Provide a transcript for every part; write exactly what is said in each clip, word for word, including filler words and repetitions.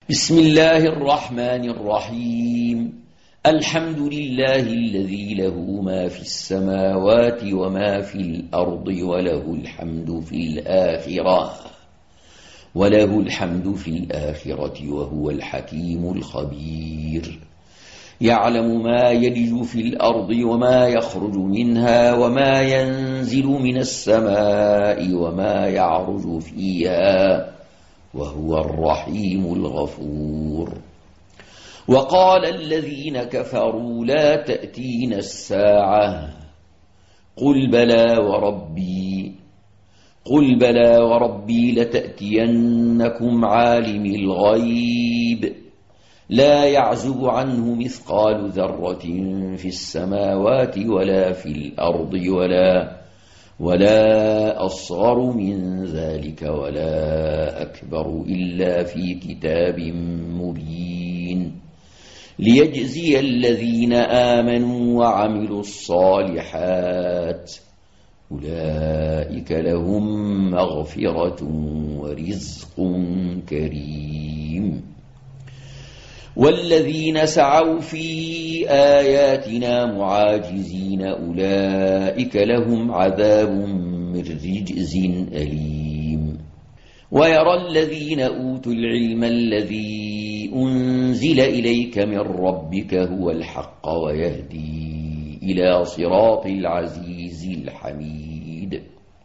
بسم الله الرحمن الرحيم. الحمد لله الذي له ما في السماوات وما في الأرض وله الحمد في الآخرة وله الحمد في الآخرة وهو الحكيم الخبير. يعلم ما يلج في الأرض وما يخرج منها وما ينزل من السماء وما يعرج فيها وهو الرحيم الغفور. وقال الذين كفروا لا تأتينا الساعة قل بلى وربي قل بلى وربي لتأتينكم عالم الغيب لا يعزب عنه مثقال ذرة في السماوات ولا في الأرض ولا ولا أصغر من ذلك ولا أكبر إلا في كتاب مبين ليجزي الذين آمنوا وعملوا الصالحات أولئك لهم مغفرة ورزق كريم. والذين سعوا في آياتنا معاجزين أولئك لهم عذاب من رجز أليم. ويرى الذين أوتوا العلم الذي أنزل إليك من ربك هو الحق ويهدي إلى صراط العزيز الحميد.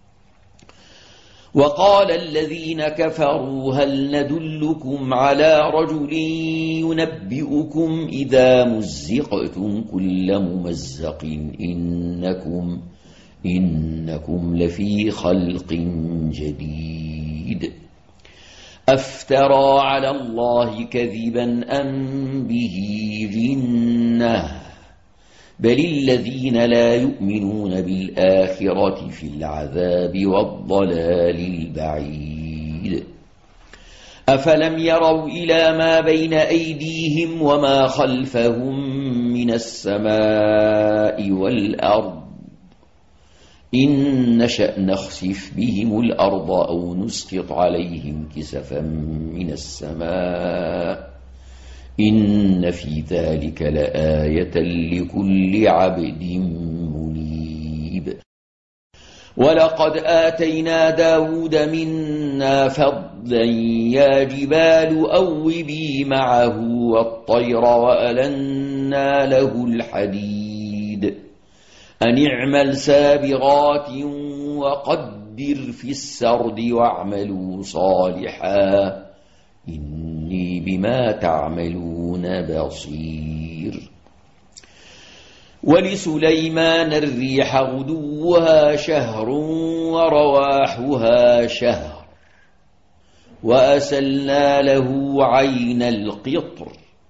وقال الذين كفروا هل ندلكم على رجل ينبئكم إذا مزقتم كل ممزق إنكم, إنكم لفي خلق جديد. أفترى على الله كذبا أم به جنة بل الذين لا يؤمنون بالآخرة في العذاب والضلال البعيد. أفلم يروا إلى ما بين أيديهم وما خلفهم من السماء والأرض إن نشأ نخسف بهم الأرض أو نسقط عليهم كسفا من السماء إن في ذلك لآية لكل عبد منيب. ولقد آتينا داود منا فضلا يا جبال أوبي معه والطير وألنا له الحديد أن اعمل سابغات وقدر في السرد واعملوا صالحا إني بما تعملون بصير. ولسليمان الريح غدوها شهر ورواحها شهر وأسلنا له عين القطر.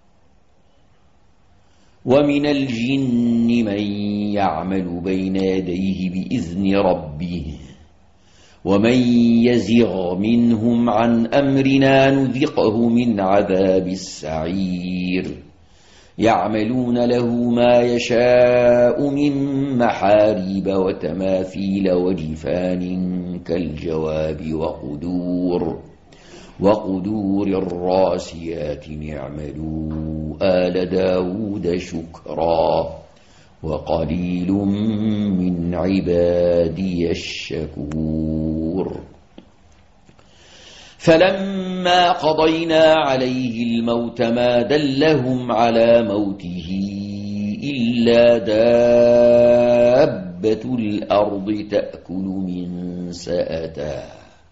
ومن الجن من يعمل بين يديه بإذن ربه ومن يزغ منهم عن أمرنا نذقه من عذاب السعير. يعملون له ما يشاء من محاريب وتماثيل وجفان كالجواب وقدور وقدور الراسيات اعملوا آل داود شكرا وقليل من عبادي الشكور. فلما قضينا عليه الموت ما دلهم على موته إلا دابة الأرض تأكل من سأته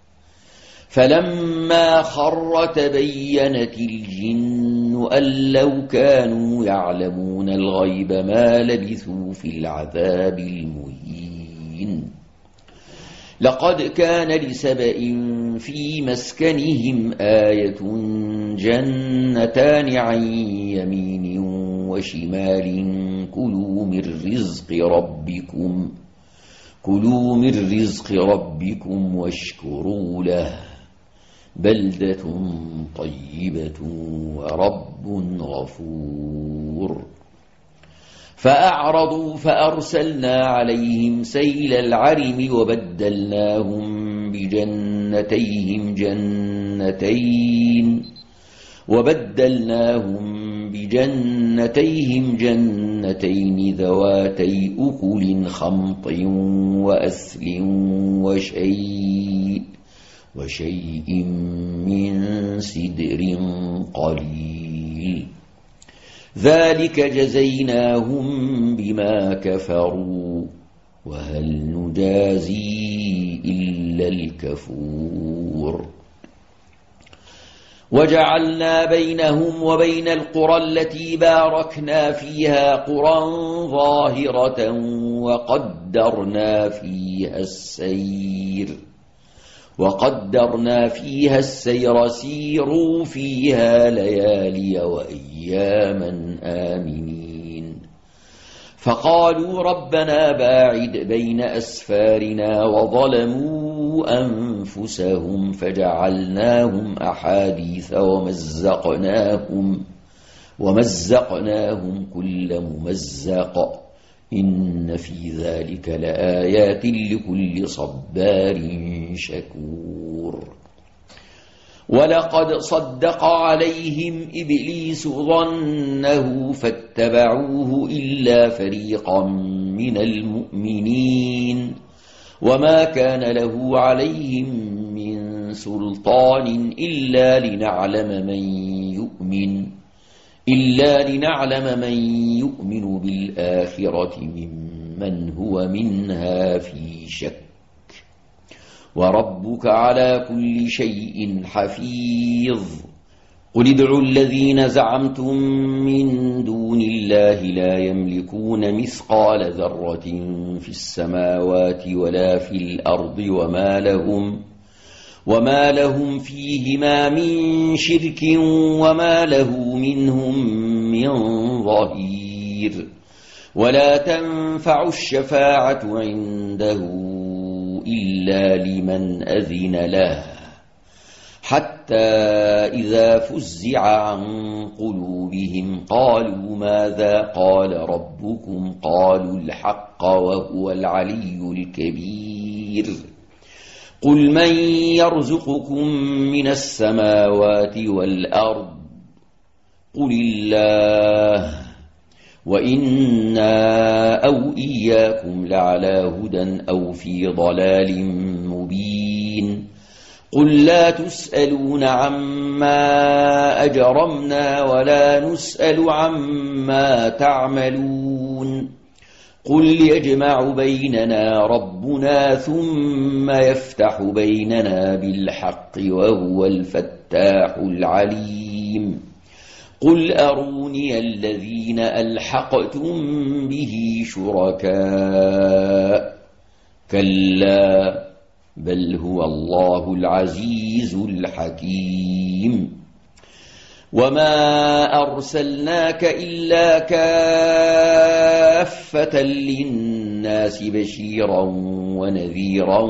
فلما خر تبينت الجن أن لو كانوا يعلمون الغيب ما لبثوا في العذاب المهين. لقد كان لسبإ في مسكنهم آية جنتان عن يمين وشمال كلوا من رزق ربكم كلوا من رزق ربكم واشكروا له بلدة طيبة ورب غفور. فأعرضوا فأرسلنا عليهم سيل العرم وبدلناهم بجنتيهم جنتين وبدلناهم بجنتيهم جنتين ذواتي أكل خمط وأثل وشيء, وشيء من سدر قليل ذلك جزيناهم بما كفروا وهل نجازي إلا الكفور وجعلنا بينهم وبين القرى التي باركنا فيها قرى ظاهرة وقدرنا فيها السير وقدرنا فيها السير سيروا فيها ليالي وأياما آمنين فقالوا ربنا باعد بين أسفارنا وظلموا أنفسهم فجعلناهم أحاديث ومزقناهم ومزقناهم كل ممزق إن في ذلك لآيات لكل صبار شكور ولقد صدق عليهم إبليس ظنه فاتبعوه إلا فريقا من المؤمنين وما كان له عليهم من سلطان إلا لنعلم من يؤمن إلا لنعلم من يؤمن بالآخرة ممن هو منها في شك وربك على كل شيء حفيظ قل ادعوا الذين زعمتم من دون الله لا يملكون مثقال ذرة في السماوات ولا في الأرض وما لهم وما لهم فيهما من شرك وما له منهم من ظهير ولا تنفع الشفاعة عنده إلا لمن أذن له حتى إذا فزع عن قلوبهم قالوا ماذا قال ربكم قالوا الحق وهو العلي الكبير قل من يرزقكم من السماوات والأرض قل الله وإنا أو إياكم لعلى هدى أو في ضلال مبين قل لا تسألون عما أجرمنا ولا نسأل عما تعملون قل يجمع بيننا ربنا ثم يفتح بيننا بالحق وهو الفتاح العليم قل أروني الذين ألحقتم به شركاء كلا بل هو الله العزيز الحكيم وما أرسلناك إلا كافة للناس بشيرا ونذيرا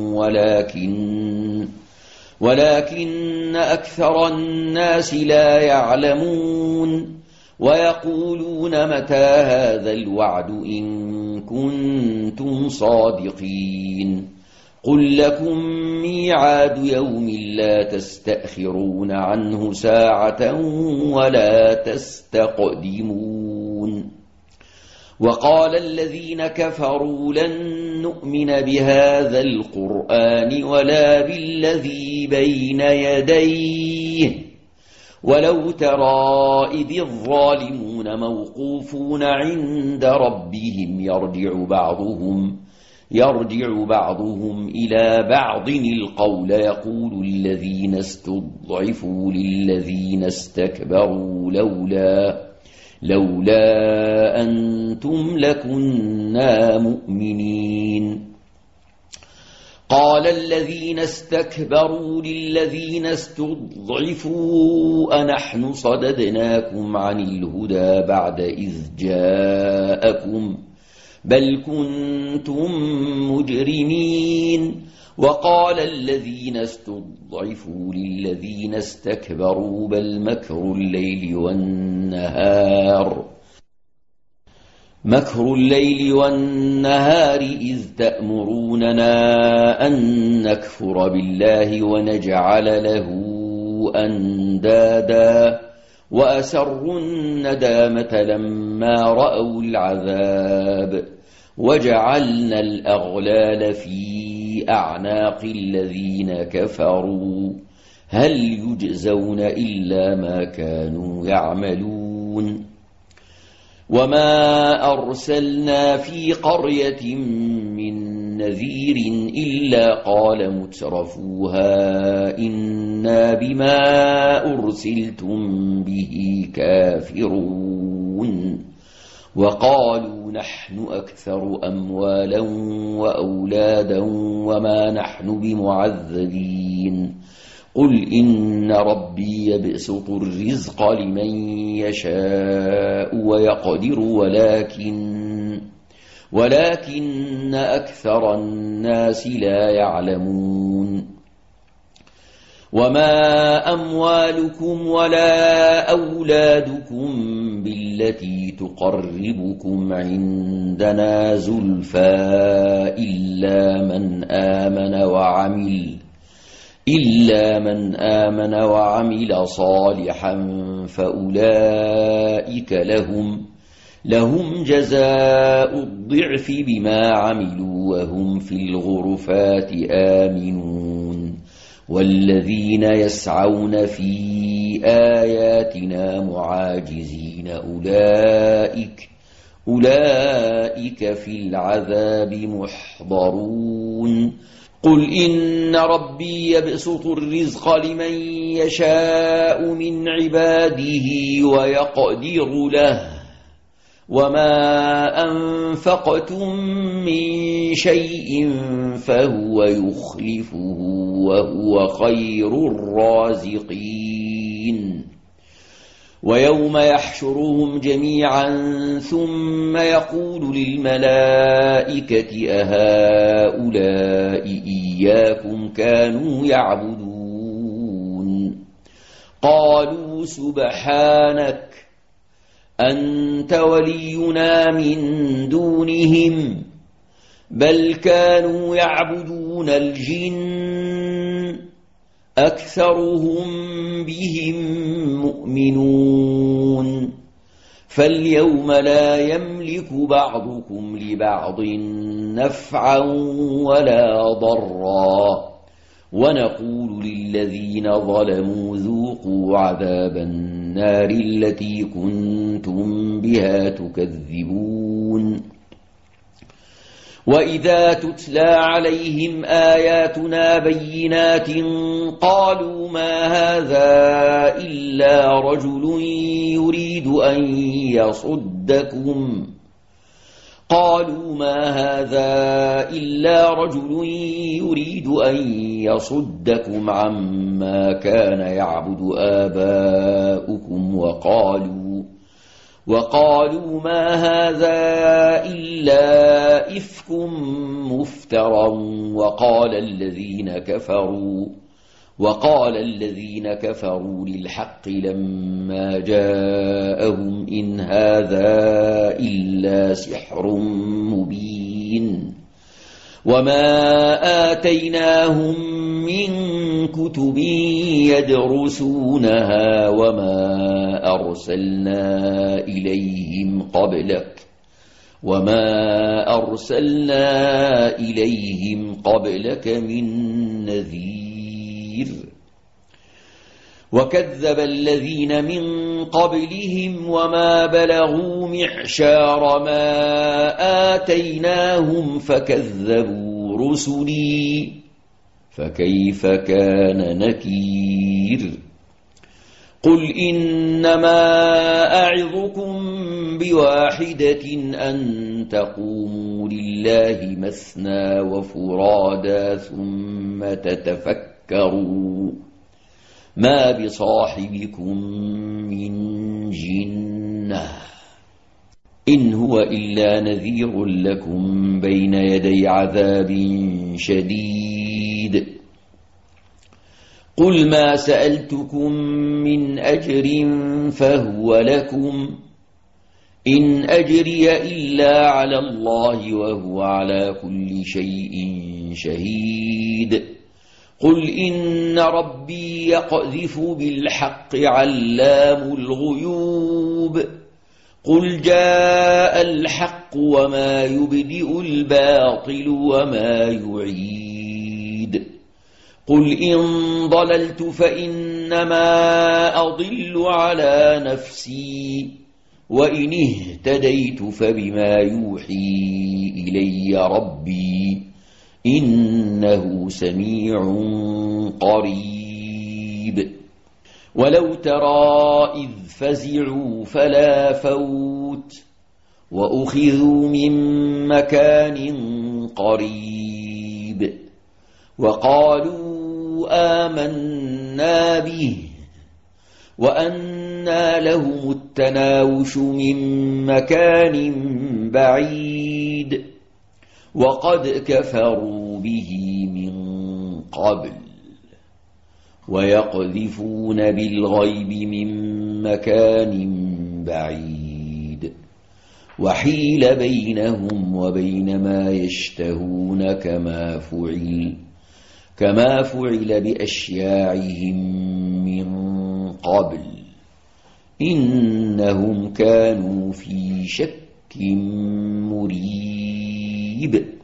ولكن ولكن أكثر الناس لا يعلمون ويقولون متى هذا الوعد إن كنتم صادقين قل لكم ميعاد يوم لا تستأخرون عنه ساعة ولا تستقدمون وقال الذين كفروا لن نؤمن بهذا القرآن ولا بالذي بين يديه ولو ترى إذ الظالمون موقوفون عند ربهم يرجع بعضهم يرجع بعضهم إلى بعض القول يقول الذين استضعفوا للذين استكبروا لولا لولا أنتم لكنا مؤمنين قال الذين استكبروا للذين استضعفوا أنحن صددناكم عن الهدى بعد إذ جاءكم بل كنتم مجرمين وقال الذين استضعفوا للذين استكبروا بل مكر الليل والنهار مكر الليل والنهار إذ تأمروننا أن نكفر بالله ونجعل له له أندادا وأسروا الندامة لما رأوا العذاب وجعلنا الأغلال في أعناق الذين كفروا هل يجزون إلا ما كانوا يعملون وما أرسلنا في قرية من نذير إلا قال مترفوها إنا بما أرسلتم به كافرون وقالوا نحن أكثر أموالا وأولادا وما نحن بمعذبين قل إن ربي يبسط الرزق لمن يشاء ويقدر ولكن ولكن أكثر الناس لا يعلمون وما أموالكم ولا أولادكم بالتي تقربكم عندنا زلفى إلا من آمن وعمل إلا من آمن وعمل صالحا فأولئك لهم لهم جزاء الضعف بما عملوا وهم في الغرفات آمنون والذين يسعون في آياتنا معاجزين أولئك أولئك في العذاب محضرون قل إن ربي يبسط الرزق لمن يشاء من عباده ويقدر له وما أنفقتم من شيء فهو يخلفه وهو خير الرازقين ويوم يحشرهم جميعا ثم يقول للملائكة أهؤلاء إياكم كانوا يعبدون قالوا سبحانك أنت ولينا من دونهم بل كانوا يعبدون الجن أكثرهم بهم مؤمنون فاليوم لا يملك بعضكم لبعض نفعا ولا ضرا ونقول للذين ظلموا ذوقوا عذاب النار التي كنتم بها تكذبون وإذا تتلى عليهم آياتنا بينات قالوا ما هذا إلا رجل يريد أن يصدكم قالوا ما هذا إلا رجل يريد أن يصدكم عما كان يعبد آباؤكم وقالوا وقالوا ما هذا إلا إفك مفترى وقال الذين كفروا وقال الذين كفروا للحق لما جاءهم إن هذا إلا سحر مبين وما آتيناهم من كتب يدرسونها وما أرسلنا إليهم قبلك وما أرسلنا إليهم قبلك من نذير وكذب الذين من قبلهم وما بلغوا معشار ما آتيناهم فكذبوا رسلي فكيف كان نكير قل إنما أعظكم بواحدة أن تقوموا لله مثنى وفرادا ثم تتفكروا ما بصاحبكم من جنة إن هو إلا نذير لكم بين يدي عذاب شديد قل ما سألتكم من أجر فهو لكم إن أجري إلا على الله وهو على كل شيء شهيد قل إن ربي يقذف بالحق علام الغيوب قل جاء الحق وما يبدئ الباطل وما يعيد قل إن ضللت فإنما أضل على نفسي وإن اهتديت فبما يوحي إلي ربي إنه سميع قريب ولو ترى إذ فزعوا فلا فوت وأخذوا من مكان قريب وقالوا آمنا به وأنى لهم التناوش من مكان بعيد وقد كفروا به من قبل ويقذفون بالغيب من مكان بعيد وحيل بينهم وبين ما يشتهون كما فعل كما فعل بأشياعهم من قبل إنهم كانوا في شك مريب